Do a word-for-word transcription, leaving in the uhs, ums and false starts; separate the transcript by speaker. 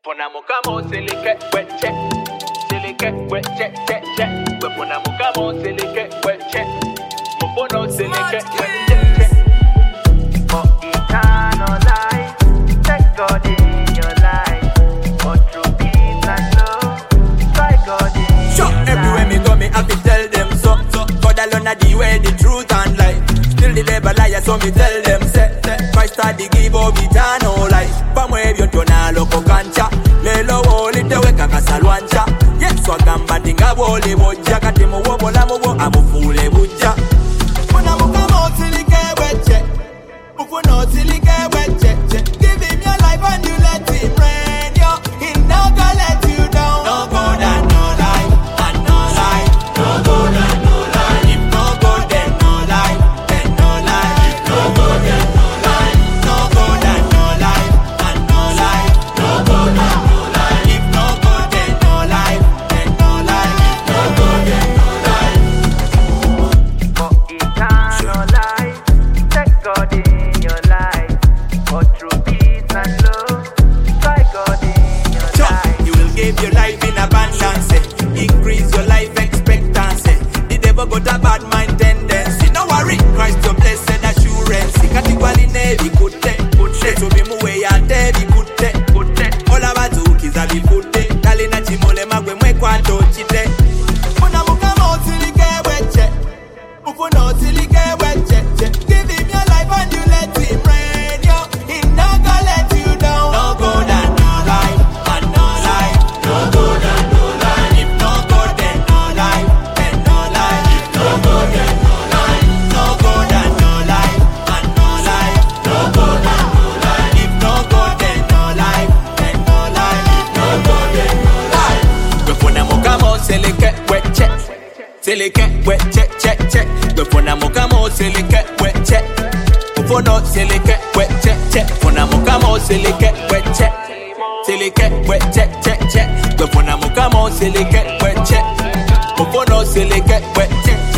Speaker 1: pona mukamo silike weche. Silike weche che che. We pona mukamo silike weche. Mupono silike weche che.
Speaker 2: For eternal life, thank God in your life. For true peace and love, try God in your
Speaker 3: Sure,
Speaker 2: life.
Speaker 3: everywhere me go, me have to tell them so. So, God alone are the way, the truth and life. Still the devil liar, so me tell them say, say Christ are the give of eternal life. From where you turn a loco cancha, lelo woli te weka kasalwancha. Yes, wagamba tinga woli boja, katimu wobola muwo abufule buja. Muna muka motilike weche, ufu no tilike weche. Give him your life and you let him reign, yo. He not gonna let you down. No God and no life, and no life. No God and no life. If no God then no life, then no life. If no God then no life. No God and no life, and no life. No God and no life. If no God then no life, then no life. If no God then no life.
Speaker 2: For eternal life, thank God in your life. For true peace and love, try God in your
Speaker 3: Sure,
Speaker 2: life.
Speaker 3: He will give you life in abundance, eh. Increase your life expectancy. The devil got a bad mind tendency. No worry, Christ your blessed assurance. Katigwali nevi kutte, kutte. So be muwe ya tevi kutte, kutte. Ola batuki za bifute. Kali na chimole magwe mwe kwa tochite. Muna muka motilike weche. Ufu no tilike weche. Give him your life and you let him reign, yo. He not gonna let you down. No God and no life, and no life. No God and no life. If no God then no life, then no life. If no God then no life. No God and no life, and no life. No God and no life. If no God then no life, then no life. If no God then no life. We puna mukamo silike weche. Silike weche che che. We puna mukamo silike weche. Ufono silike weche che. Puna mukamo silike weche. Silike weche che che. We puna mukamo silike weche. Ufono silike weche.